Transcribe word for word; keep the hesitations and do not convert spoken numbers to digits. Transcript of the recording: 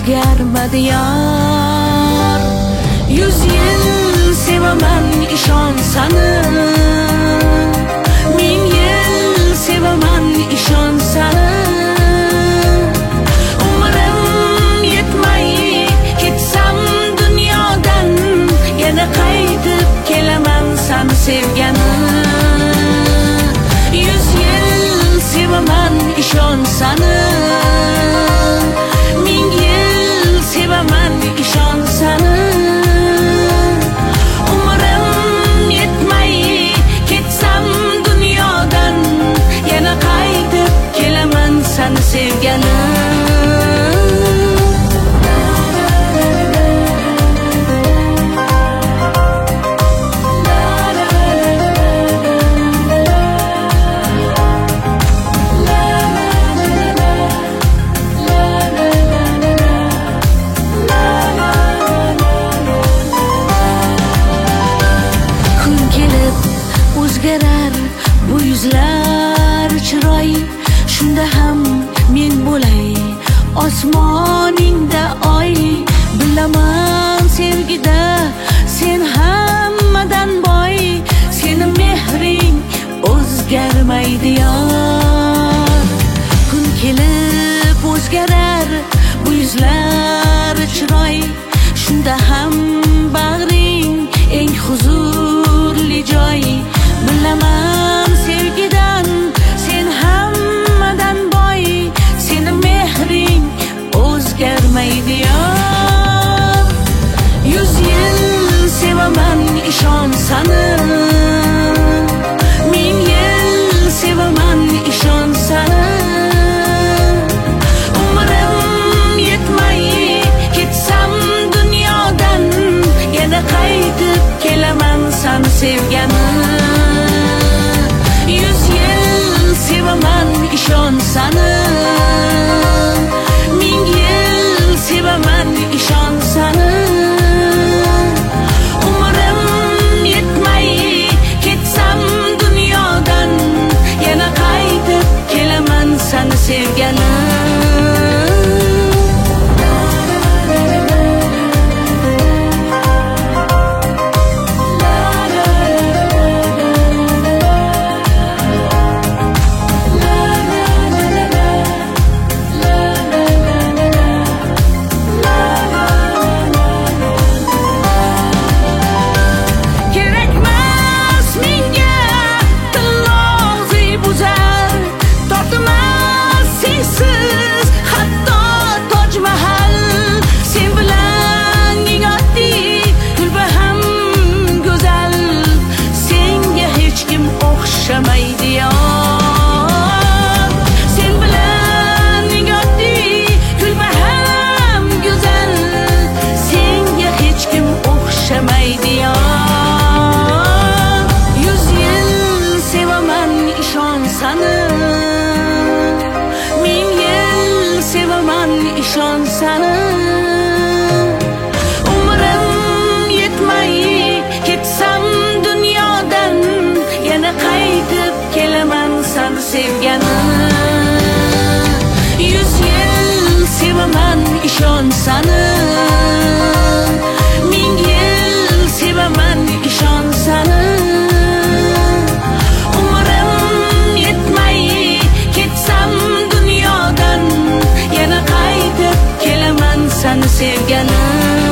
o'zgarmadi yor. Yuz yil sevaman ishon sani, ming yil sevaman ishon sani. Umrim yetmay ketsam dunyodan, yana qaytib kelaman seni sevgani. Yuz yil sevaman ishon sani, ming yil sevaman ishon sani. Umrim yetmay ketsam dunyodan, yana qaytib kelaman seni sevgani. O'zgarar bu yuzlar chiroy, shunda ham men bo'lay osmoningda oy. Bilaman sevgida sen hammadan boy, seni mehring o'zgarmaydi yor. Kun kelib o'zgarar bu yuzlar chiroy, shunda ham bag'ring eng huzurli joy. Bilaman sevgidan sen hammadan boy, seni mehring o'zgarmaydi yor. Yuz yil sevaman ishon sani, ming yil sevaman ishon sani. Umrim yetmay ketsam dunyodan, yana qaytib kelaman seni sevgani. Yuz yil sevaman ishon sani, ming yil sevaman ishon sani. Umrim yetmay ketsam dunyodan, yana qaytib kelaman seni sevgani. ishon sani. Umrim yetmay ketsam dunyodan, yana qaytib kelaman seni sevgani. Yuz yil sevaman ishon sani, ming yil sevaman ishon sani. Umrim yetmay ketsam dunyodan, yana qaytib kelaman seni sevgani.